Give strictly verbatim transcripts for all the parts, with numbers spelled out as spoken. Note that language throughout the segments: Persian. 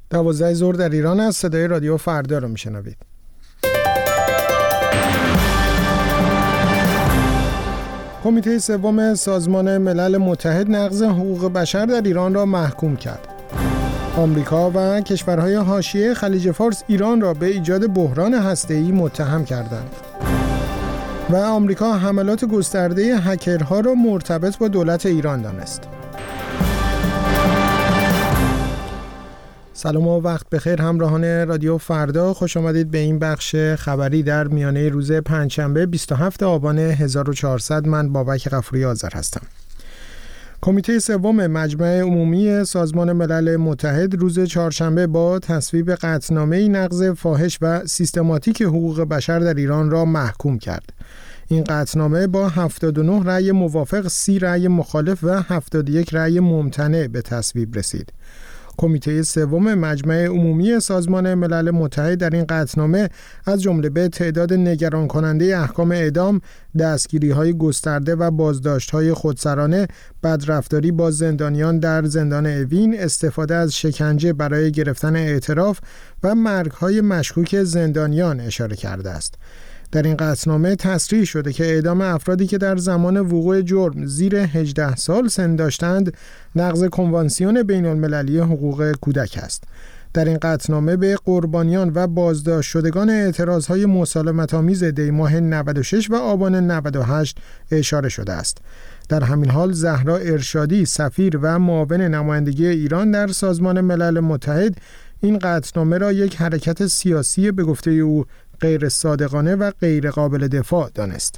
دوازده ظهر در ایران است. صدای رادیو فردا رو میشنوید. کمیته سوم سازمان ملل متحد نقض حقوق بشر در ایران را محکوم کرد. آمریکا و کشورهای حاشیه خلیج فارس ایران را به ایجاد بحران هسته‌ای متهم کردند. و آمریکا حملات گسترده هکرها را مرتبط با دولت ایران دانست. سلام و وقت بخیر همراهان رادیو فردا، خوش آمدید به این بخش خبری در میانه روز پنجشنبه بیست و هفتم آبان هزار و چهارصد. من بابک غفوری آذر هستم. کمیته سوم مجمع عمومی سازمان ملل متحد روز چهارشنبه با تصویب قطعنامه‌ای نقض فاحش و سیستماتیک حقوق بشر در ایران را محکوم کرد. این قطعنامه با هفتاد و نه رأی موافق، سی رأی مخالف و هفتاد و یک رأی ممتنع به تصویب رسید. کمیته سوم مجمع عمومی سازمان ملل متحد در این قطعنامه از جمله به تعداد نگران کننده احکام اعدام، دستگیری‌های گسترده و بازداشت‌های خودسرانه، بدرفتاری با زندانیان در زندان اوین، استفاده از شکنجه برای گرفتن اعتراف و مرگ‌های مشکوک زندانیان اشاره کرده است. در این قطعنامه تصریح شده که اعدام افرادی که در زمان وقوع جرم زیر هجده سال سن داشتند نقض کنوانسیون بین المللی حقوق کودک است. در این قطعنامه به قربانیان و بازداشت شدگان اعتراضهای مسالمت‌آمیز دی ماه نود و شش و آبان نود و هشت اشاره شده است. در همین حال زهرا ارشادی، سفیر و معاون نمایندگی ایران در سازمان ملل متحد، این قطعنامه را یک حرکت سیاسی به گفته او غیر صادقانه و غیر قابل دفاع دانست.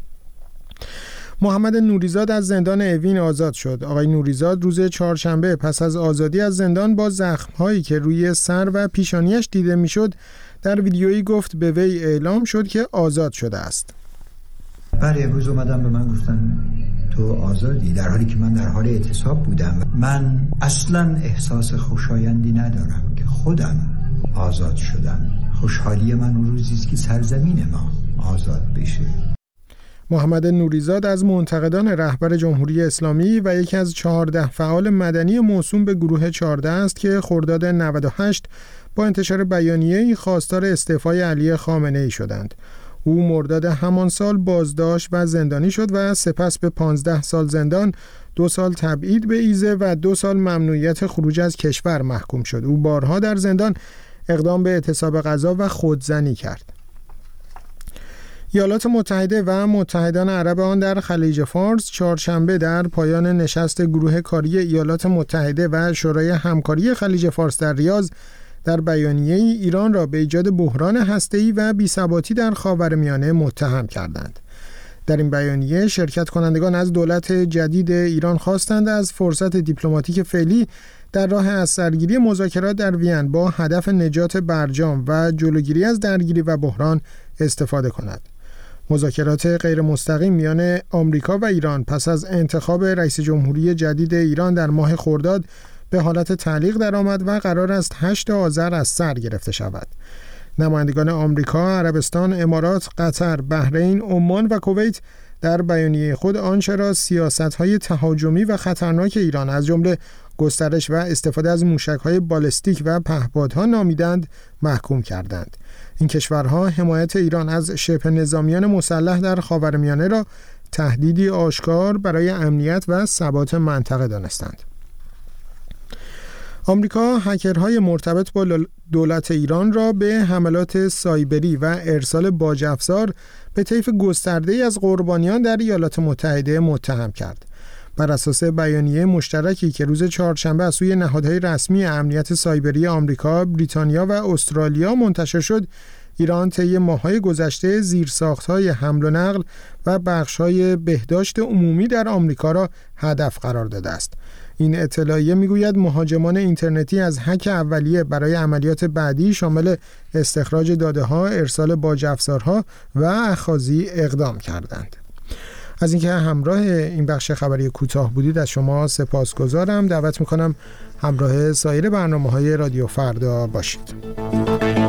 محمد نوریزاد از زندان اوین آزاد شد. آقای نوریزاد روز چهارشنبه پس از آزادی از زندان با زخم‌هایی که روی سر و پیشانیش دیده میشد در ویدیویی گفت به وی اعلام شد که آزاد شده است. بله، امروز اومدن به من گفتن تو آزادی، در حالی که من در حال اعتصاب بودم. من اصلا احساس خوشایندی ندارم که خودم آزاد شدم. خوشحالی من اون روزی است که سرزمین ما آزاد بشه. محمد نوریزاد از منتقدان رهبر جمهوری اسلامی و یکی از چهارده فعال مدنی موسوم به گروه چهارده است که خرداد نود و هشت با انتشار بیانیه‌ای خواستار استعفای علی خامنه‌ای شدند. او مرداد همان سال بازداشت و زندانی شد و سپس به پانزده سال زندان، دو سال تبعید به ایزه و دو سال ممنوعیت خروج از کشور محکوم شد. او بارها در زندان اقدام به اعتصاب غذا و خودزنی کرد. ایالات متحده و متحدان عرب آن در خلیج فارس چهارشنبه در پایان نشست گروه کاری ایالات متحده و شورای همکاری خلیج فارس در ریاض در بیانیه ای ایران را به ایجاد بحران هسته‌ای و بی‌ثباتی در خاورمیانه متهم کردند. در این بیانیه شرکت کنندگان از دولت جدید ایران خواستند از فرصت دیپلماتیک فعلی در راه از سرگیری مذاکرات در وین با هدف نجات برجام و جلوگیری از درگیری و بحران استفاده کند. مذاکرات غیر مستقیم میان آمریکا و ایران پس از انتخاب رئیس جمهوری جدید ایران در ماه خرداد به حالت تعلیق درآمد و قرار است هشت آذر از سر گرفته شود. نمایندگان آمریکا، عربستان، امارات، قطر، بحرین، عمان و کویت در بیانیه خود آنچه را سیاست‌های تهاجمی و خطرناک ایران از جمله گسترش و استفاده از موشک‌های بالستیک و پهپادها نامیدند محکوم کردند. این کشورها حمایت ایران از شبه نظامیان مسلح در خاورمیانه را تهدیدی آشکار برای امنیت و ثبات منطقه دانستند. آمریکا هکرهای مرتبط با دولت ایران را به حملات سایبری و ارسال باج افزار به طیف گسترده‌ای از قربانیان در ایالات متحده متهم کرد. بر اساس بیانیه مشترکی که روز چهارشنبه از سوی نهادهای رسمی امنیت سایبری آمریکا، بریتانیا و استرالیا منتشر شد، ایران طی ماه‌های گذشته زیرساخت‌های حمل و نقل و بخش‌های بهداشت عمومی در آمریکا را هدف قرار داده است. این اطلاعیه میگوید مهاجمان اینترنتی از هک اولیه برای عملیات بعدی شامل استخراج داده‌ها، ارسال باج افزارها و اخاذی اقدام کردند. از اینکه همراه این بخش خبری کوتاه بودید از شما سپاسگزارم. دعوت میکنم همراه سایر برنامه‌های رادیو فردا باشید.